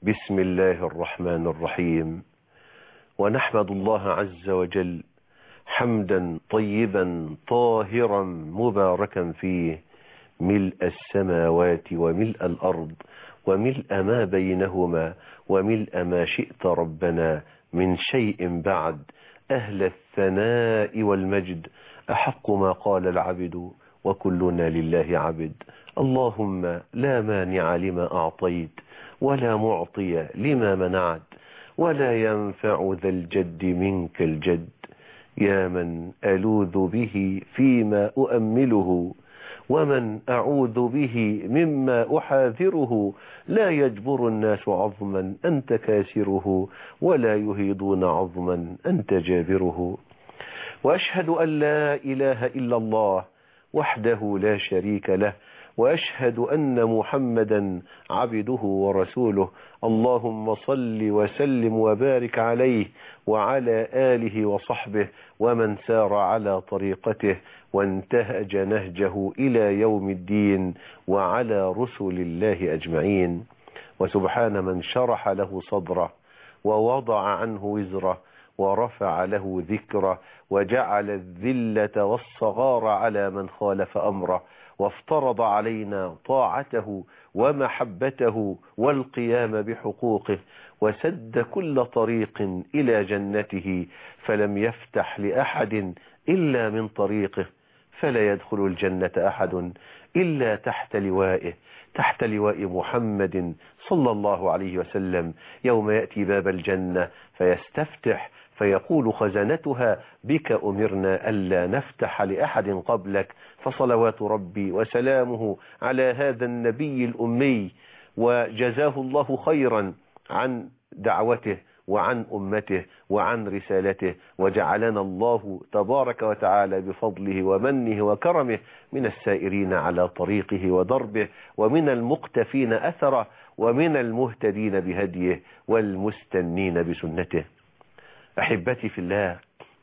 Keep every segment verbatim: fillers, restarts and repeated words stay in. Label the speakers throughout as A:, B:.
A: بسم الله الرحمن الرحيم. ونحمد الله عز وجل حمدا طيبا طاهرا مباركا فيه، ملء السماوات وملء الأرض وملء ما بينهما وملء ما شئت ربنا من شيء بعد، أهل الثناء والمجد، أحق ما قال العبد وكلنا لله عبد. اللهم لا مانع لما أعطيت ولا معطي لما منعت ولا ينفع ذا الجد منك الجد. يا من ألوذ به فيما أؤمله ومن أعوذ به مما أحاذره، لا يجبر الناس عظما أنت كاسره ولا يهيضون عظما أنت جابره. وأشهد أن لا إله إلا الله وحده لا شريك له، وأشهد أن محمدا عبده ورسوله. اللهم صل وسلم وبارك عليه وعلى آله وصحبه ومن سار على طريقته وانتهج نهجه إلى يوم الدين، وعلى رسل الله أجمعين. وسبحان من شرح له صدره ووضع عنه وزره ورفع له ذكره وجعل الذلة والصغار على من خالف أمره، وافترض علينا طاعته ومحبته والقيام بحقوقه، وسد كل طريق إلى جنته، فلم يفتح لأحد إلا من طريقه، فلا يدخل الجنة أحد إلا تحت لوائه، تحت لواء محمد صلى الله عليه وسلم. يوم يأتي باب الجنة فيستفتح فيقول خزنتها: بك أمرنا ألا نفتح لأحد قبلك، فصلوات ربي وسلامه على هذا النبي الأمي، وجزاه الله خيرا عن دعوته وعن أمته وعن رسالته، وجعلنا الله تبارك وتعالى بفضله ومنه وكرمه من السائرين على طريقه ودربه، ومن المقتفين أثره، ومن المهتدين بهديه والمستنين بسنته. أحبتي في الله،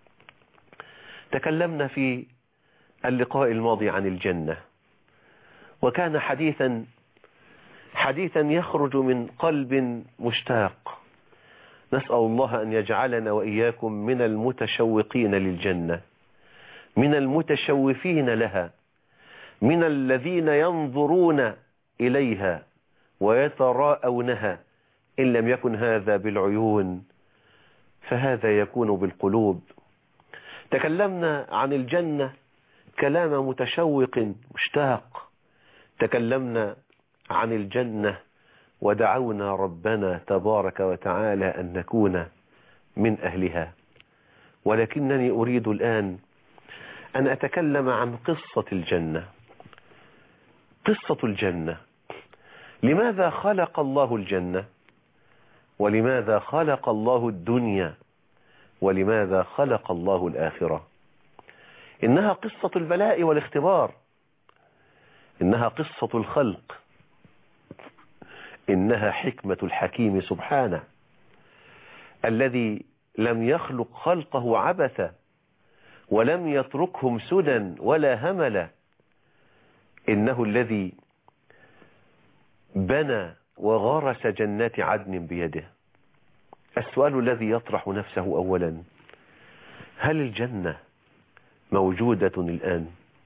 A: تكلمنا في اللقاء الماضي عن الجنة، وكان حديثا حديثا يخرج من قلب مشتاق. نسأل الله أن يجعلنا وإياكم من المتشوقين للجنة، من المتشوفين لها، من الذين ينظرون إليها ويتراءونها. إن لم يكن هذا بالعيون فهذا يكون بالقلوب. تكلمنا عن الجنة كلام متشوق مشتاق، تكلمنا عن الجنة ودعونا ربنا تبارك وتعالى أن نكون من أهلها. ولكنني أريد الآن أن أتكلم عن قصة الجنة. قصة الجنة، لماذا خلق الله الجنة؟ ولماذا خلق الله الدنيا؟ ولماذا خلق الله الآخرة؟ إنها قصة البلاء والاختبار، إنها قصة الخلق، إنها حكمة الحكيم سبحانه، الذي لم يخلق خلقه عبثا ولم يتركهم سدى ولا هملا. إنه الذي بنى وغرس جنات عدن بيده. السؤال الذي يطرح نفسه أولا: هل الجنة موجودة الآن؟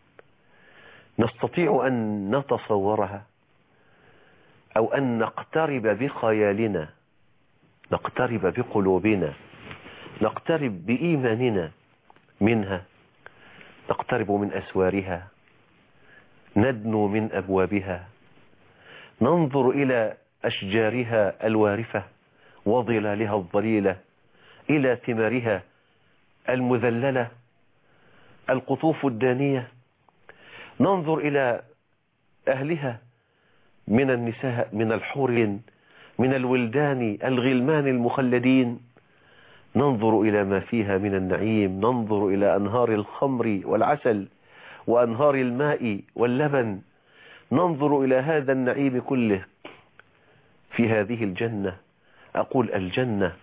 A: نستطيع أن نتصورها أو أن نقترب بخيالنا، نقترب بقلوبنا، نقترب بإيماننا منها، نقترب من أسوارها، ندنو من أبوابها، ننظر إلى أشجارها الوارفة وظلالها الظليلة، إلى ثمارها المذللة، القطوف الدانية، ننظر إلى أهلها من النساء، من الحور، من الولدان الغلمان المخلدين، ننظر إلى ما فيها من النعيم، ننظر إلى أنهار الخمر والعسل وأنهار الماء واللبن، ننظر إلى هذا النعيم كله في هذه الجنة. أقول الجنة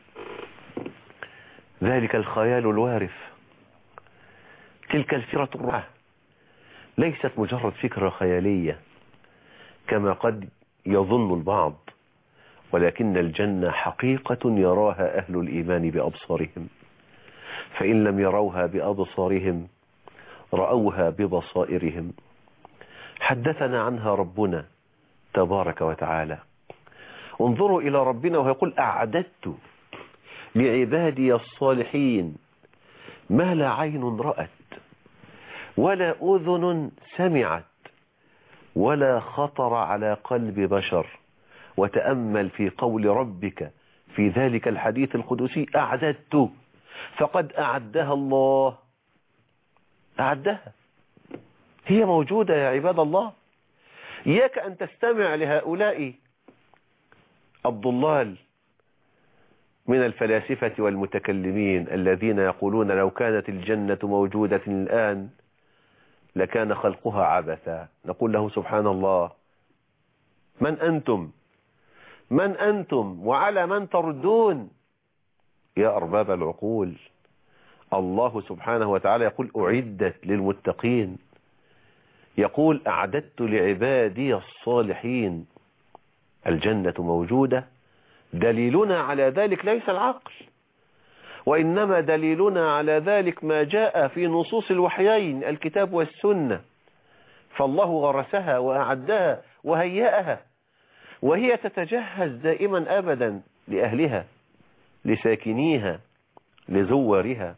A: ذلك الخيال الوارف، تلك الفكرة الرائعة، ليست مجرد فكرة خيالية كما قد يظن البعض، ولكن الجنة حقيقة يراها أهل الإيمان بأبصارهم، فإن لم يروها بأبصارهم رأوها ببصائرهم. حدثنا عنها ربنا تبارك وتعالى. انظروا إلى ربنا ويقول أعددت لعبادي الصالحين ما لا عين رأت ولا أذن سمعت ولا خطر على قلب بشر. وتأمل في قول ربك في ذلك الحديث القدسي أعددت، فقد أعدها الله، أعدها، هي موجودة يا عباد الله. إياك أن تستمع لهؤلاء الضلال من الفلاسفة والمتكلمين الذين يقولون لو كانت الجنة موجودة الآن لكان خلقها عبثا. نقول له سبحان الله، من أنتم من أنتم وعلى من تردون يا أرباب العقول؟ الله سبحانه وتعالى يقول أعدت للمتقين، يقول أعددت لعبادي الصالحين. الجنة موجودة، دليلنا على ذلك ليس العقل، وإنما دليلنا على ذلك ما جاء في نصوص الوحيين الكتاب والسنة. فالله غرسها وأعدها وهيأها، وهي تتجهز دائما أبدا لأهلها، لساكنيها، لزوارها.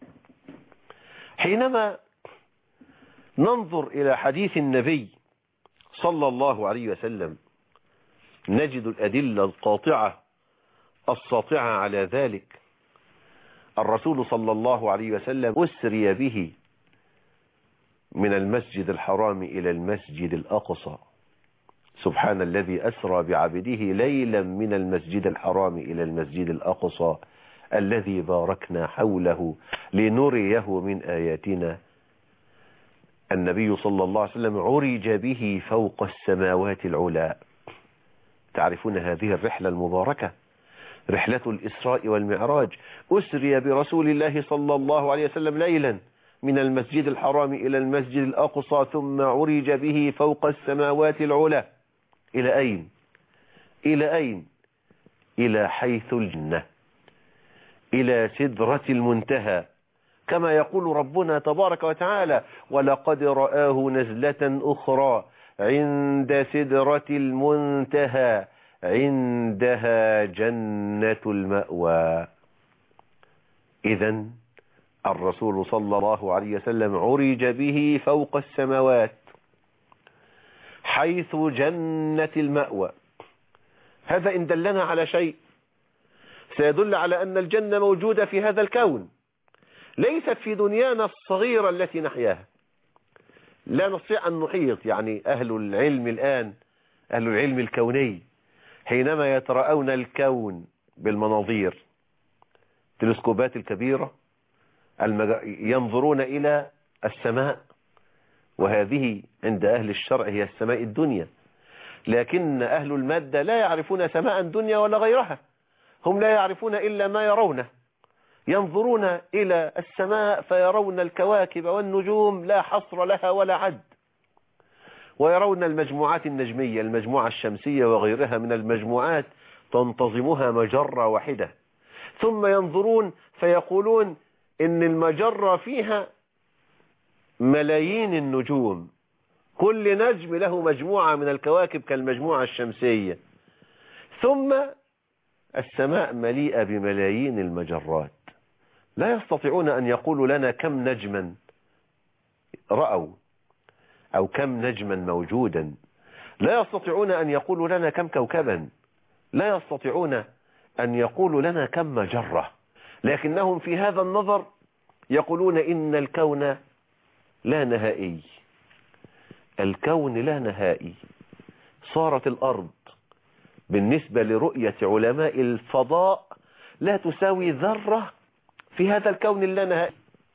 A: حينما ننظر إلى حديث النبي صلى الله عليه وسلم نجد الأدلة القاطعة الساطعة على ذلك. الرسول صلى الله عليه وسلم أسري به من المسجد الحرام إلى المسجد الأقصى. سبحان الذي أسرى بعبده ليلا من المسجد الحرام إلى المسجد الأقصى الذي باركنا حوله لنريه من آياتنا. النبي صلى الله عليه وسلم عرج به فوق السماوات العلى. تعرفون هذه الرحلة المباركة، رحلة الإسراء والمعراج، أسري برسول الله صلى الله عليه وسلم ليلا من المسجد الحرام إلى المسجد الأقصى، ثم عرج به فوق السماوات العلى. إلى أين؟ إلى أين؟ إلى حيث الجنة، إلى سدرة المنتهى، كما يقول ربنا تبارك وتعالى ولقد رآه نزلة أخرى عند سدرة المنتهى عندها جنة المأوى. إذن الرسول صلى الله عليه وسلم عرج به فوق السماوات حيث جنة المأوى. هذا إن دلنا على شيء سيدل على أن الجنة موجودة في هذا الكون، ليست في دنيانا الصغيرة التي نحياها. لا نستطيع أن نحيط، يعني أهل العلم الآن، أهل العلم الكوني، حينما يترأون الكون بالمناظير، التلسكوبات الكبيرة، ينظرون إلى السماء، وهذه عند أهل الشرع هي السماء الدنيا. لكن أهل المادة لا يعرفون سماء الدنيا ولا غيرها، هم لا يعرفون إلا ما يرونه. ينظرون إلى السماء فيرون الكواكب والنجوم لا حصر لها ولا عد، ويرون المجموعات النجمية، المجموعة الشمسية وغيرها من المجموعات تنتظمها مجرة واحدة. ثم ينظرون فيقولون إن المجرة فيها ملايين النجوم، كل نجم له مجموعة من الكواكب كالمجموعة الشمسية. ثم السماء مليئة بملايين المجرات. لا يستطيعون أن يقولوا لنا كم نجما رأوا أو كم نجما موجودا. لا يستطيعون أن يقولوا لنا كم كوكبا. لا يستطيعون أن يقولوا لنا كم مجرة. لكنهم في هذا النظر يقولون إن الكون لا نهائي. الكون لا نهائي. صارت الأرض بالنسبة لرؤية علماء الفضاء لا تساوي ذرة في هذا الكون اللا نهائي.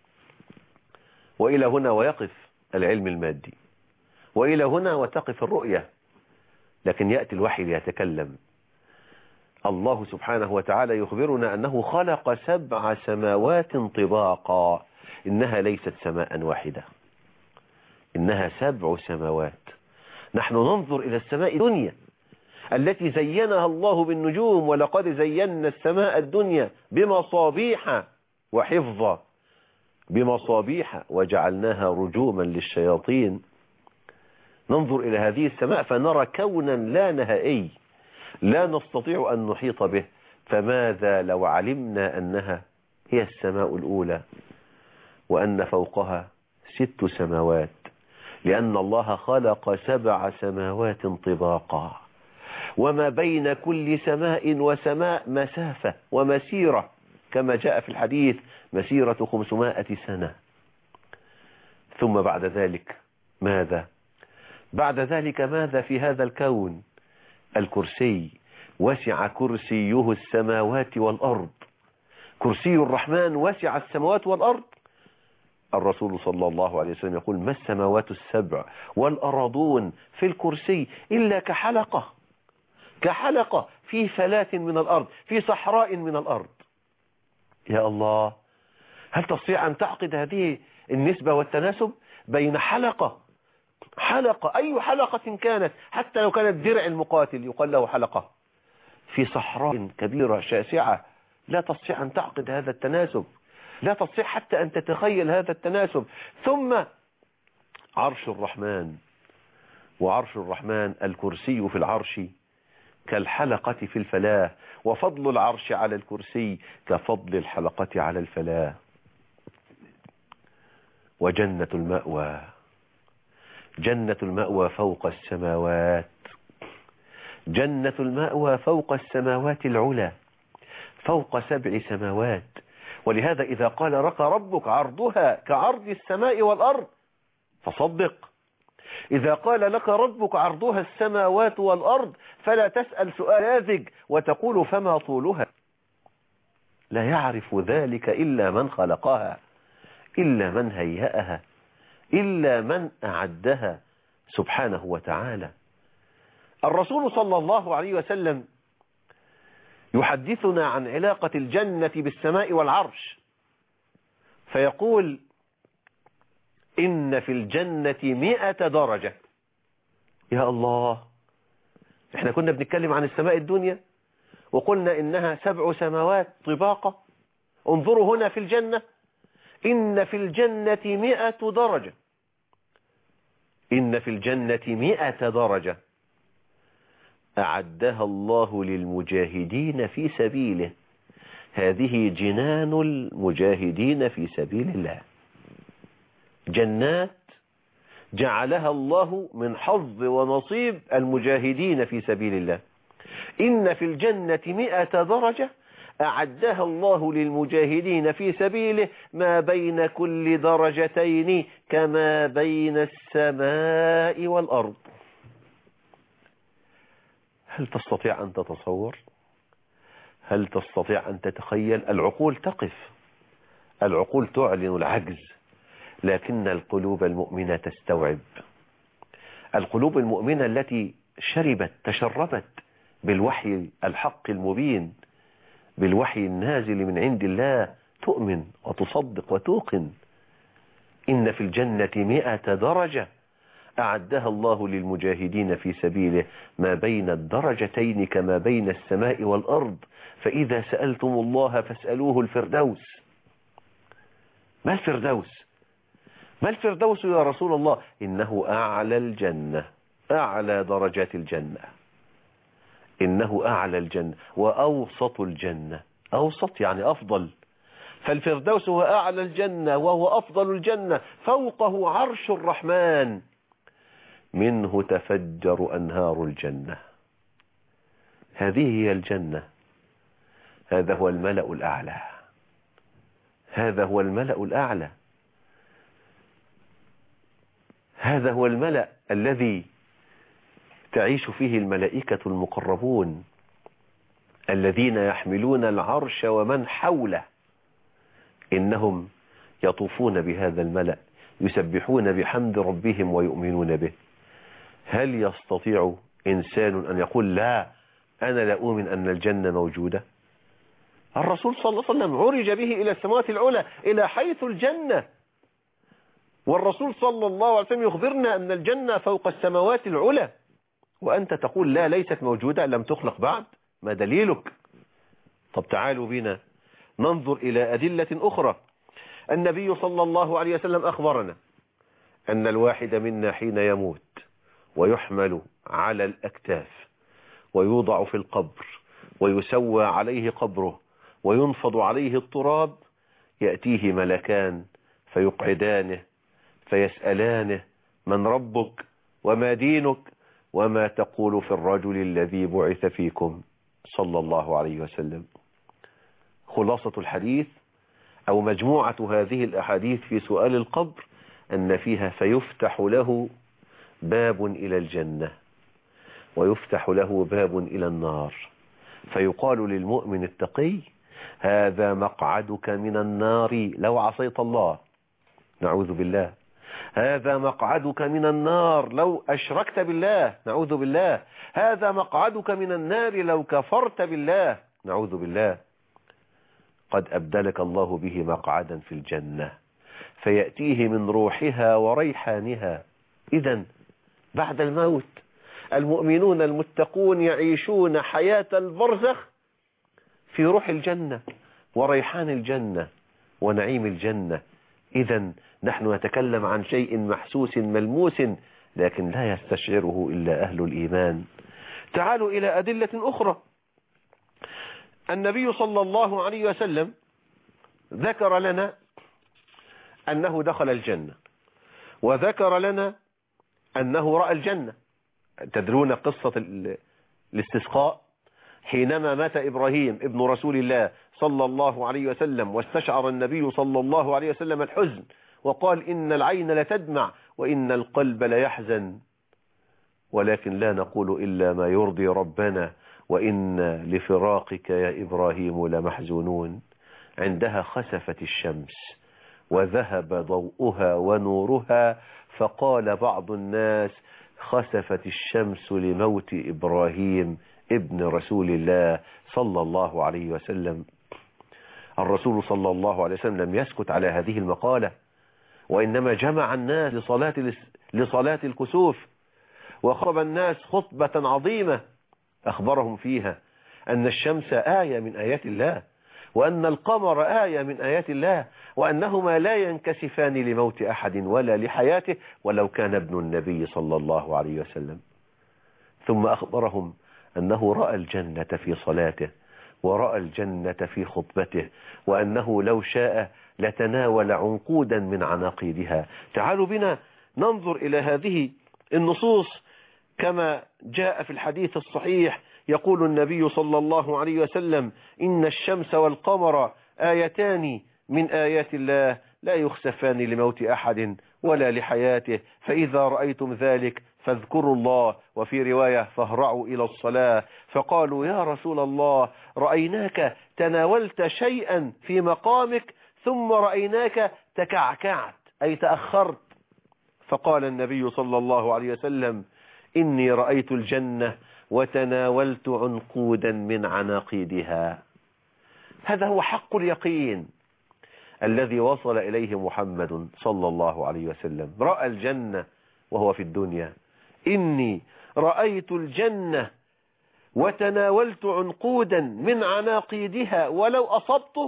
A: وإلى هنا ويقف العلم المادي، وإلى هنا وتقف الرؤية. لكن يأتي الوحي ليتكلم. الله سبحانه وتعالى يخبرنا أنه خلق سبع سماوات طباقا. إنها ليست سماء واحدة، إنها سبع سماوات. نحن ننظر إلى السماء الدنيا التي زينها الله بالنجوم، ولقد زينا السماء الدنيا بمصابيح وحفظا، بمصابيح وجعلناها رجوما للشياطين. ننظر إلى هذه السماء فنرى كونا لا نهائي لا نستطيع أن نحيط به، فماذا لو علمنا أنها هي السماء الأولى وأن فوقها ست سماوات، لأن الله خلق سبع سماوات طباقا، وما بين كل سماء وسماء مسافة ومسيرة، كما جاء في الحديث مسيرة خمسمائة سنة. ثم بعد ذلك ماذا؟ بعد ذلك ماذا في هذا الكون؟ الكرسي، وسع كرسيه السماوات والأرض. كرسي الرحمن وسع السماوات والأرض. الرسول صلى الله عليه وسلم يقول: ما السماوات السبع والأراضون في الكرسي إلا كحلقة، كحلقة في فلاة من الأرض، في صحراء من الأرض. يا الله، هل تستطيع أن تعقد هذه النسبة والتناسب بين حلقة حلقة أي حلقة كانت، حتى لو كانت درع المقاتل يقال له حلقة، في صحراء كبيرة شاسعة؟ لا تستطيع أن تعقد هذا التناسب، لا تستطيع حتى أن تتخيل هذا التناسب. ثم عرش الرحمن، وعرش الرحمن الكرسي في العرش كالحلقة في الفلاة، وفضل العرش على الكرسي كفضل الحلقة على الفلاة. وجنة المأوى، جنة المأوى فوق السماوات، جنة المأوى فوق السماوات العلى، فوق سبع سماوات. ولهذا إذا قال لك ربك عرضها كعرض السماء والأرض فصدق. إذا قال لك ربك عرضها السماوات والأرض فلا تسأل سؤال لاذج وتقول فما طولها. لا يعرف ذلك إلا من خلقها، إلا من هيأها، إلا من أعدها سبحانه وتعالى. الرسول صلى الله عليه وسلم يحدثنا عن علاقة الجنة بالسماء والعرش، فيقول: إن في الجنة مئة درجة. يا الله، احنا كنا بنتكلم عن السماء الدنيا وقلنا إنها سبع سماوات طباقة. انظروا هنا في الجنة، إن في الجنة مئة درجة، إن في الجنة مئة درجة أعدها الله للمجاهدين في سبيله. هذه جنان المجاهدين في سبيل الله، جنات جعلها الله من حظ ونصيب المجاهدين في سبيل الله. إن في الجنة مئة درجة أعدها الله للمجاهدين في سبيله، ما بين كل درجتين كما بين السماء والأرض. هل تستطيع أن تتصور؟ هل تستطيع أن تتخيل؟ العقول تقف، العقول تعلن العجز، لكن القلوب المؤمنة تستوعب. القلوب المؤمنة التي شربت تشربت بالوحي الحق المبين، بالوحي النازل من عند الله، تؤمن وتصدق وتوقن. إن في الجنة مئة درجة أعدها الله للمجاهدين في سبيله، ما بين الدرجتين كما بين السماء والأرض. فإذا سألتم الله فاسألوه الفردوس. ما الفردوس؟ ما الفردوس يا رسول الله؟ إنه أعلى الجنة، أعلى درجات الجنة، إنه أعلى الجنة وأوسط الجنة. أوسط يعني أفضل، فالفردوس هو أعلى الجنة وهو أفضل الجنة، فوقه عرش الرحمن، منه تفجر أنهار الجنة. هذه هي الجنة، هذا هو الملأ الأعلى، هذا هو الملأ الأعلى، هذا هو الملأ الذي تعيش فيه الملائكة المقربون الذين يحملون العرش ومن حوله. إنهم يطوفون بهذا الملأ يسبحون بحمد ربهم ويؤمنون به. هل يستطيع إنسان أن يقول لا أنا لا أؤمن أن الجنة موجودة؟ الرسول صلى الله عليه وسلم عرج به إلى السماوات العلى، إلى حيث الجنة، والرسول صلى الله عليه وسلم يخبرنا أن الجنة فوق السماوات العلى، وأنت تقول لا ليست موجودة، لم تخلق بعد؟ ما دليلك؟ طب تعالوا بنا ننظر إلى أدلة أخرى. النبي صلى الله عليه وسلم أخبرنا أن الواحد منا حين يموت ويحمل على الأكتاف ويوضع في القبر ويسوى عليه قبره وينفض عليه التراب، يأتيه ملكان فيقعدانه فيسألانه: من ربك وما دينك وما تقول في الرجل الذي بعث فيكم صلى الله عليه وسلم. خلاصة الحديث أو مجموعة هذه الأحاديث في سؤال القبر أن فيها فيفتح له باب إلى الجنة ويفتح له باب إلى النار، فيقال للمؤمن التقي: هذا مقعدك من النار لو عصيت الله، نعوذ بالله. هذا مقعدك من النار لو أشركت بالله، نعوذ بالله. هذا مقعدك من النار لو كفرت بالله، نعوذ بالله. قد أبدلك الله به مقعدا في الجنة، فيأتيه من روحها وريحانها. إذن بعد الموت المؤمنون المتقون يعيشون حياة البرزخ في روح الجنة وريحان الجنة ونعيم الجنة. إذن نحن نتكلم عن شيء محسوس ملموس لكن لا يستشعره إلا أهل الإيمان. تعالوا إلى أدلة أخرى. النبي صلى الله عليه وسلم ذكر لنا أنه دخل الجنة، وذكر لنا أنه رأى الجنة. تدرون قصة الاستسقاء حينما مات إبراهيم ابن رسول الله صلى الله عليه وسلم، واستشعر النبي صلى الله عليه وسلم الحزن وقال: إن العين لتدمع وإن القلب ليحزن، ولكن لا نقول إلا ما يرضي ربنا، وإن لفراقك يا إبراهيم لمحزونون. عندها خسفت الشمس وذهب ضوءها ونورها، فقال بعض الناس: خسفت الشمس لموت إبراهيم ابن رسول الله صلى الله عليه وسلم. الرسول صلى الله عليه وسلم لم يسكت على هذه المقالة، وإنما جمع الناس لصلاة لصلاة الكسوف، وخطب الناس خطبة عظيمة أخبرهم فيها أن الشمس آية من آيات الله، وأن القمر آية من آيات الله، وأنهما لا ينكسفان لموت أحد ولا لحياته ولو كان ابن النبي صلى الله عليه وسلم. ثم أخبرهم أنه رأى الجنة في صلاته ورأى الجنة في خطبته، وأنه لو شاء لتناول عنقودا من عناقيدها. تعالوا بنا ننظر إلى هذه النصوص كما جاء في الحديث الصحيح. يقول النبي صلى الله عليه وسلم: إن الشمس والقمر آيتان من آيات الله لا يخسفان لموت أحد ولا لحياته، فإذا رأيتم ذلك فاذكروا الله، وفي رواية فاهرعوا إلى الصلاة. فقالوا: يا رسول الله، رأيناك تناولت شيئا في مقامك ثم رأيناك تكعكعت أي تأخرت. فقال النبي صلى الله عليه وسلم: إني رأيت الجنة وتناولت عنقودا من عناقيدها. هذا هو حق اليقين الذي وصل إليه محمد صلى الله عليه وسلم. رأى الجنة وهو في الدنيا. إني رأيت الجنة وتناولت عنقودا من عناقيدها ولو أصبته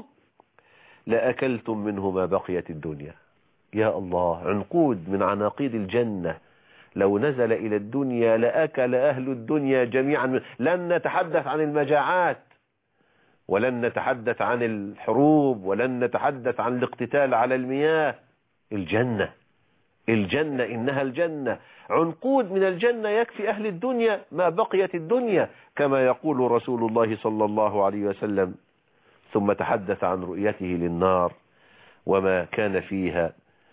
A: لأكلتم منه ما بقيت الدنيا. يا الله، عنقود من عناقيد الجنة لو نزل إلى الدنيا لأكل أهل الدنيا جميعا. لن نتحدث عن المجاعات، ولن نتحدث عن الحروب، ولن نتحدث عن الاقتتال على المياه. الجنة الجنة إنها الجنة. عنقود من الجنة يكفي أهل الدنيا ما بقيت الدنيا، كما يقول رسول الله صلى الله عليه وسلم. ثم تحدث عن رؤيته للنار وما كان فيها.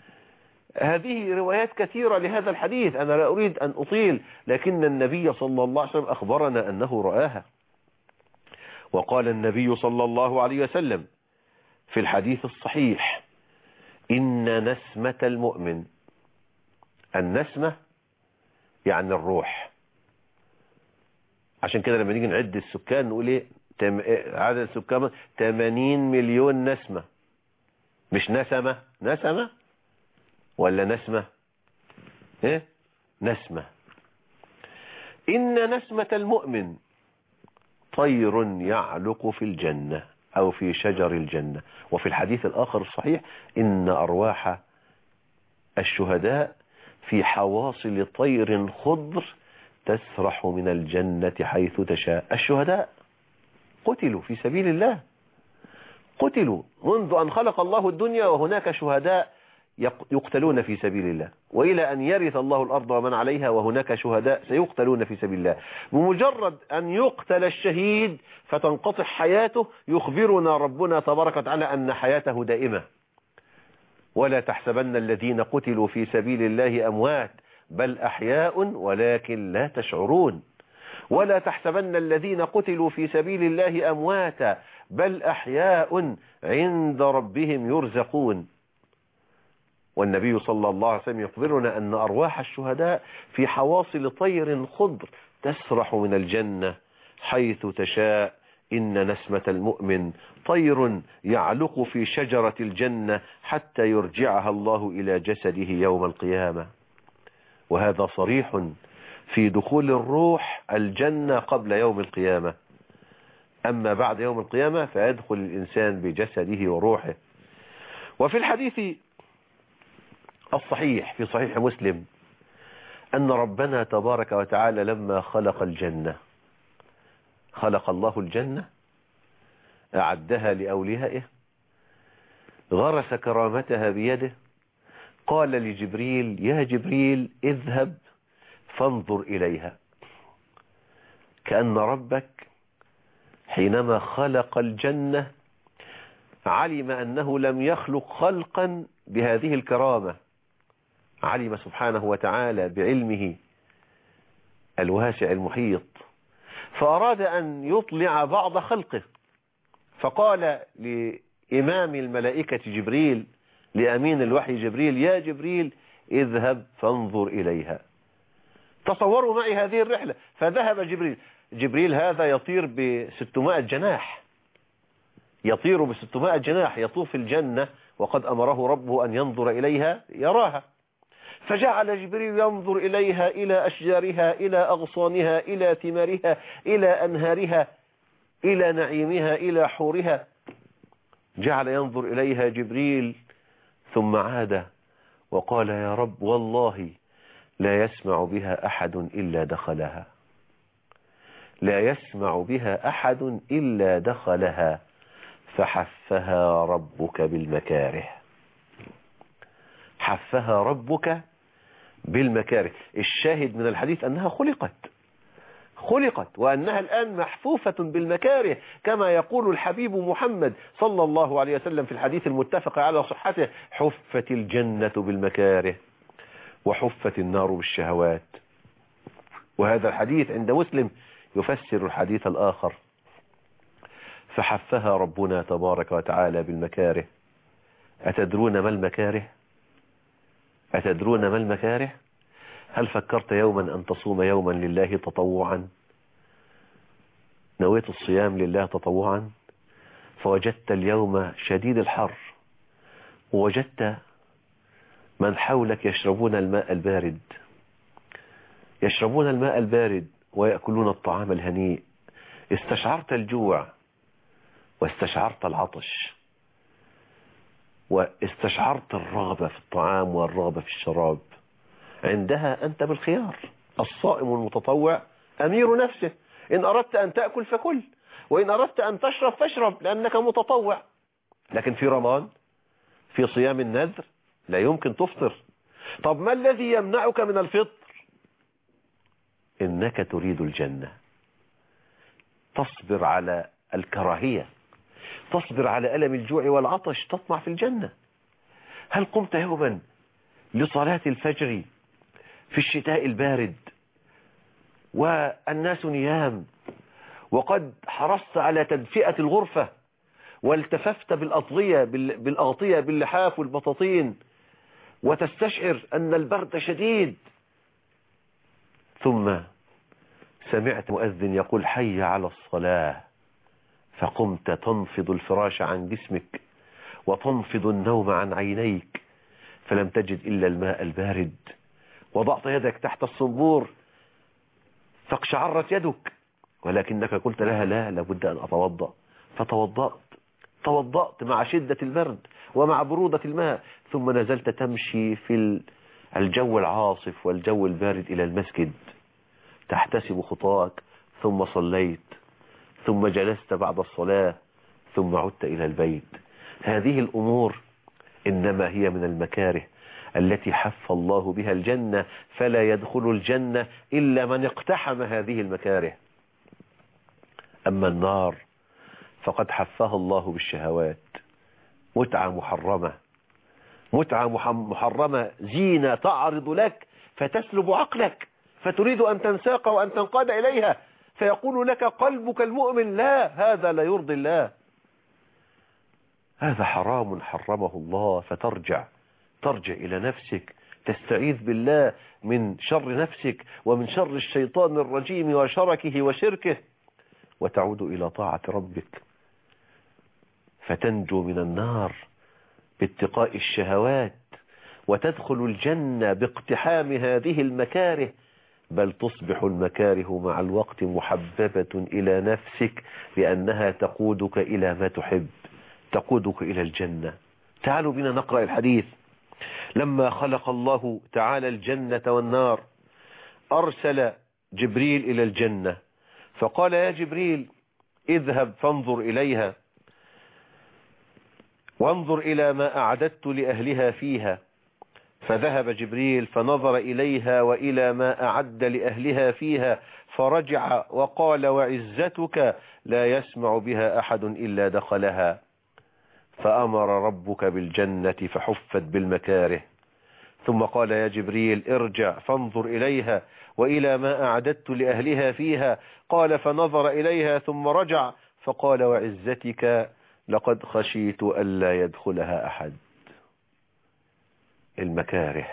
A: هذه روايات كثيرة لهذا الحديث، أنا لا أريد أن أطيل، لكن النبي صلى الله عليه وسلم أخبرنا أنه رآها. وقال النبي صلى الله عليه وسلم في الحديث الصحيح: إن نسمة المؤمن، النسمة يعني الروح. عشان كده لما نيجي نعد السكان نقول ايه؟ تم... عدد السكان ثمانين مليون نسمة، مش نسمة. نسمة ولا نسمة؟ ايه؟ نسمة. إن نسمة المؤمن طير يعلق في الجنة أو في شجر الجنة. وفي الحديث الآخر الصحيح إن أرواح الشهداء في حواصل طير خضر تسرح من الجنة حيث تشاء. الشهداء قتلوا في سبيل الله، قتلوا منذ أن خلق الله الدنيا وهناك شهداء يقتلون في سبيل الله، وإلى أن يرث الله الأرض ومن عليها وهناك شهداء سيقتلون في سبيل الله. بمجرد أن يقتل الشهيد فتنقطع حياته يخبرنا ربنا تبارك وتعالى أن حياته دائمة. ولا تحسبن الذين قتلوا في سبيل الله أموات بل أحياء ولكن لا تشعرون. ولا تحسبن الذين قتلوا في سبيل الله أمواتا بل أحياء عند ربهم يرزقون. والنبي صلى الله عليه وسلم يخبرنا أن أرواح الشهداء في حواصل طير خضر تسرح من الجنة حيث تشاء. إن نسمة المؤمن طير يعلق في شجرة الجنة حتى يرجعها الله إلى جسده يوم القيامة. وهذا صريح في دخول الروح الجنة قبل يوم القيامة. أما بعد يوم القيامة فيدخل الإنسان بجسده وروحه. وفي الحديث الصحيح في صحيح مسلم أن ربنا تبارك وتعالى لما خلق الجنة، خلق الله الجنة أعدها لأوليائه، غرس كرامتها بيده، قال لجبريل يا جبريل اذهب فانظر إليها. كأن ربك حينما خلق الجنة علم أنه لم يخلق خلقا بهذه الكرامة، علم سبحانه وتعالى بعلمه الواسع المحيط، فأراد أن يطلع بعض خلقه، فقال لإمام الملائكة جبريل، لأمين الوحي جبريل يا جبريل اذهب فانظر إليها. تصوروا معي هذه الرحلة. فذهب جبريل جبريل هذا يطير بستمائة جناح، يطير بستمائة جناح، يطوف الجنة وقد أمره ربه أن ينظر إليها يراها. فجعل جبريل ينظر إليها، إلى أشجارها، إلى أغصانها، إلى ثمارها، إلى أنهارها، إلى نعيمها، إلى حورها. جعل ينظر إليها جبريل ثم عاد وقال يا رب والله لا يسمع بها أحد إلا دخلها، لا يسمع بها أحد إلا دخلها. فحفها ربك بالمكاره، حفها ربك بالمكاره. الشاهد من الحديث أنها خلقت خلقت وأنها الآن محفوفة بالمكاره، كما يقول الحبيب محمد صلى الله عليه وسلم في الحديث المتفق على صحته حفت الجنة بالمكاره وحفت النار بالشهوات. وهذا الحديث عند مسلم يفسر الحديث الآخر. فحفها ربنا تبارك وتعالى بالمكاره. أتدرون ما المكاره؟ أتدرون ما المكاره؟ هل فكرت يوما أن تصوم يوما لله تطوعا؟ نويت الصيام لله تطوعا فوجدت اليوم شديد الحر، ووجدت من حولك يشربون الماء البارد، يشربون الماء البارد ويأكلون الطعام الهنيء. استشعرت الجوع واستشعرت العطش واستشعرت الرغبة في الطعام والرغبة في الشراب. عندها أنت بالخيار. الصائم المتطوع أمير نفسه، إن أردت أن تأكل فكل، وإن أردت أن تشرب فاشرب لأنك متطوع. لكن في رمضان في صيام النذر لا يمكن تفطر. طب ما الذي يمنعك من الفطر؟ إنك تريد الجنة، تصبر على الكراهية، تصبر على ألم الجوع والعطش، تطمع في الجنة. هل قمت يوما لصلاة الفجر في الشتاء البارد والناس نيام، وقد حرصت على تدفئة الغرفة والتففت بالأطغية بالأغطية باللحاف والبطاطين وتستشعر أن البرد شديد، ثم سمعت مؤذن يقول حي على الصلاة، فقمت تنفض الفراش عن جسمك وتنفض النوم عن عينيك، فلم تجد إلا الماء البارد، وضعت يدك تحت الصنبور فاقشعرت يدك، ولكنك قلت لها لا، لابد أن أتوضأ، فتوضأت توضأت مع شدة البرد ومع برودة الماء، ثم نزلت تمشي في الجو العاصف والجو البارد إلى المسجد تحتسب خطاك، ثم صليت، ثم جلست بعد الصلاة، ثم عدت إلى البيت. هذه الأمور إنما هي من المكاره التي حف الله بها الجنة، فلا يدخل الجنة إلا من اقتحم هذه المكاره. أما النار فقد حفها الله بالشهوات، متعة محرمة، متعة محرمة، زينة تعرض لك فتسلب عقلك، فتريد أن تنساق وأن تنقاد إليها، فيقول لك قلبك المؤمن لا، هذا لا يرضي الله، هذا حرام حرمه الله. فترجع ترجع إلى نفسك، تستعيذ بالله من شر نفسك ومن شر الشيطان الرجيم وشركه وشركه، وتعود إلى طاعة ربك، فتنجو من النار باتقاء الشهوات، وتدخل الجنة باقتحام هذه المكاره، بل تصبح المكاره مع الوقت محببة إلى نفسك، لأنها تقودك إلى ما تحب، تقودك إلى الجنة. تعالوا بنا نقرأ الحديث. لما خلق الله تعالى الجنة والنار أرسل جبريل إلى الجنة فقال يا جبريل اذهب فانظر إليها، وانظر إلى ما أعددت لأهلها فيها. فذهب جبريل فنظر إليها وإلى ما أعد لأهلها فيها، فرجع وقال وعزتك لا يسمع بها أحد إلا دخلها. فأمر ربك بالجنة فحفت بالمكاره، ثم قال يا جبريل ارجع فانظر إليها وإلى ما أعددت لأهلها فيها. قال فنظر إليها ثم رجع فقال وعزتك لقد خشيت ألا يدخلها أحد. المكاره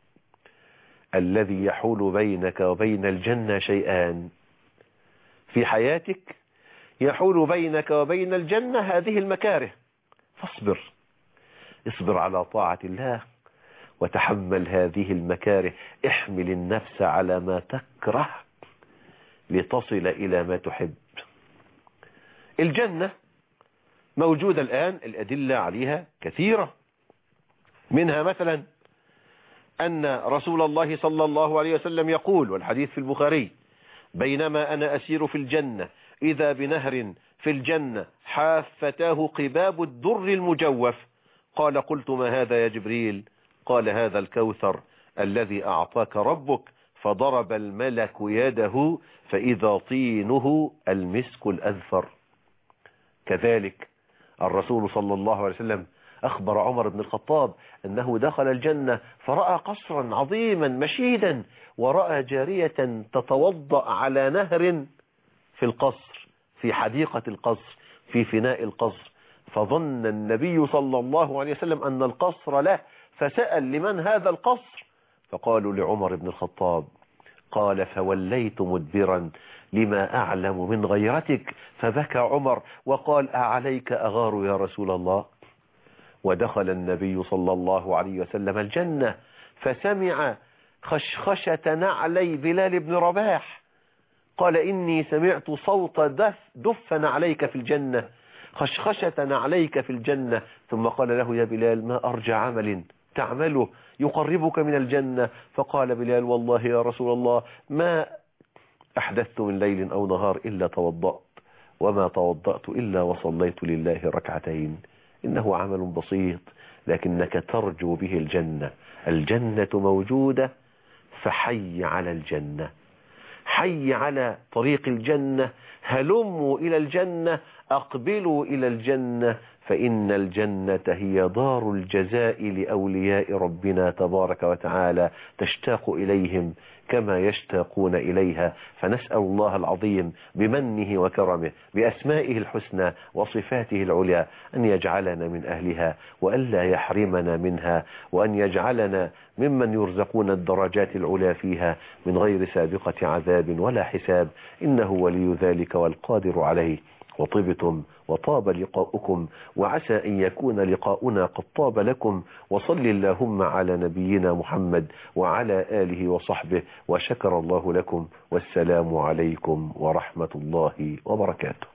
A: الذي يحول بينك وبين الجنة شيئان في حياتك، يحول بينك وبين الجنة هذه المكاره، فاصبر، اصبر على طاعة الله وتحمل هذه المكاره، احمل النفس على ما تكره لتصل إلى ما تحب. الجنة موجودة الآن، الأدلة عليها كثيرة، منها مثلا أن رسول الله صلى الله عليه وسلم يقول، والحديث في البخاري: بينما أنا أسير في الجنة إذا بنهر في الجنة حافتاه قباب الدر المجوف. قال قلت ما هذا يا جبريل؟ قال هذا الكوثر الذي أعطاك ربك. فضرب الملك يده فإذا طينه المسك الأذفر. كذلك الرسول صلى الله عليه وسلم أخبر عمر بن الخطاب أنه دخل الجنة فرأى قصرا عظيما مشيدا، ورأى جارية تتوضأ على نهر في القصر، في حديقة القصر، في فناء القصر. فظن النبي صلى الله عليه وسلم أن القصر له، فسأل لمن هذا القصر؟ فقالوا لعمر بن الخطاب. قال فوليت مدبرا لما أعلم من غيرتك. فبكى عمر وقال أعليك أغار يا رسول الله؟ ودخل النبي صلى الله عليه وسلم الجنة فسمع خشخشة نعلي بلال بن رباح. قال إني سمعت صوت دف دف نعليك في الجنة، خشخشة نعليك في الجنة. ثم قال له يا بلال ما أرجى عمل تعمله يقربك من الجنة؟ فقال بلال والله يا رسول الله ما أحدثت من ليل أو نهار إلا توضأت، وما توضأت إلا وصليت لله ركعتين. إنه عمل بسيط لكنك ترجو به الجنة. الجنة موجودة، فحي على الجنة، حي على طريق الجنة، هلموا إلى الجنة، أقبلوا إلى الجنة، فإن الجنة هي دار الجزاء لأولياء ربنا تبارك وتعالى، تشتاق إليهم كما يشتاقون إليها. فنسأل الله العظيم بمنه وكرمه بأسمائه الحسنى وصفاته العليا أن يجعلنا من أهلها، وألا يحرمنا منها، وأن يجعلنا ممن يرزقون الدرجات العلى فيها من غير سابقة عذاب ولا حساب، إنه ولي ذلك والقادر عليه. وطبتم وطاب لقاؤكم، وعسى أن يكون لقاؤنا قد طاب لكم. وصل اللهم على نبينا محمد وعلى آله وصحبه، وشكر الله لكم، والسلام عليكم ورحمة الله وبركاته.